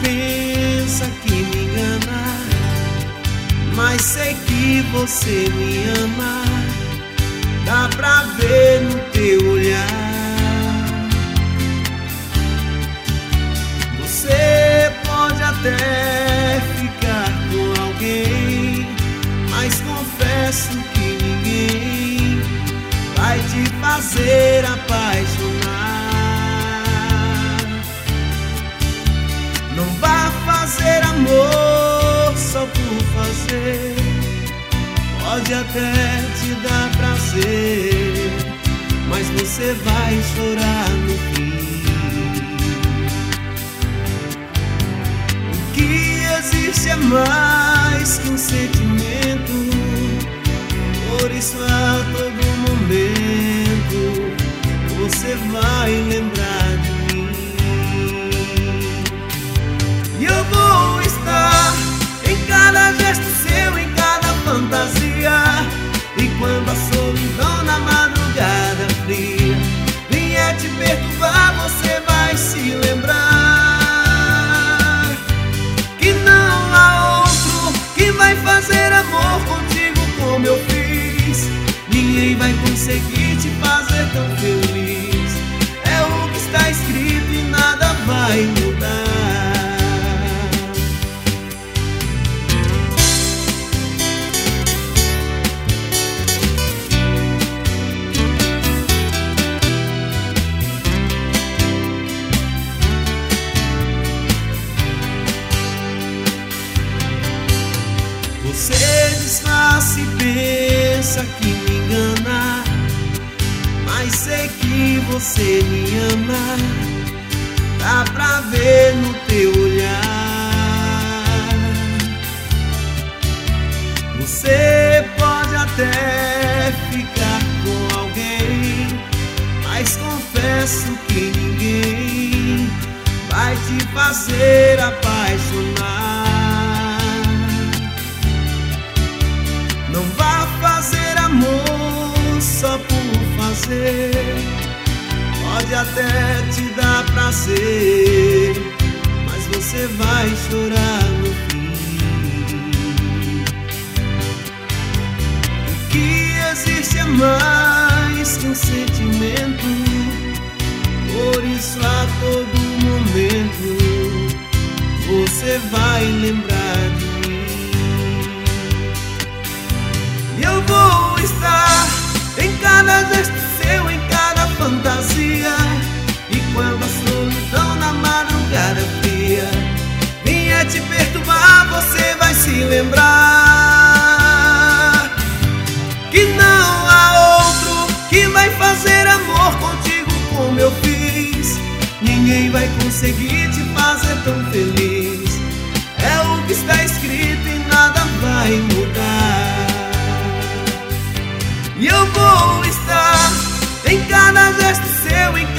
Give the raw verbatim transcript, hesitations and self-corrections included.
pensa que me engana, mas sei que você me ama. Dá pra ver no teu olhar. Você pode até ficar com alguém, mas confesso que ninguém vai te fazer apaixonar. Não vá fazer amor só por fazer. Pode até te dar prazer, mas você vai chorar no fim. O que existe é mais que um sentimento, por isso a todo momento você vai lembrar de mim. E eu vou estar em cada gesto seu, em cada fantasia. E quando a solidão na madrugada fria vier te perturbar, você vai se lembrar que não há outro que vai fazer amor contigo como eu fiz. Ninguém vai conseguir te fazer tão feliz. É o que está escrito e nada vai mudar. Você disfarça e pensa que me engana, mas sei que você me ama. Dá pra ver no teu olhar. Você pode até ficar com alguém, mas confesso que ninguém vai te fazer apaixonar. Não vá fazer amor só por fazer. Pode até te dar prazer, mas você vai chorar no fim. O que existe é mais que um sentimento, por isso a todo momento você vai lembrar de mim. E eu vou estar em cada gesto seu, em cada fantasia. E quando a solidão na madrugada fria vier te perturbar, você vai se lembrar que não há outro que vai fazer amor contigo como eu fiz. Ninguém vai conseguir te fazer tão feliz. É o que está escrito e nada vai mudar. E eu vou estar em cada gesto seu, em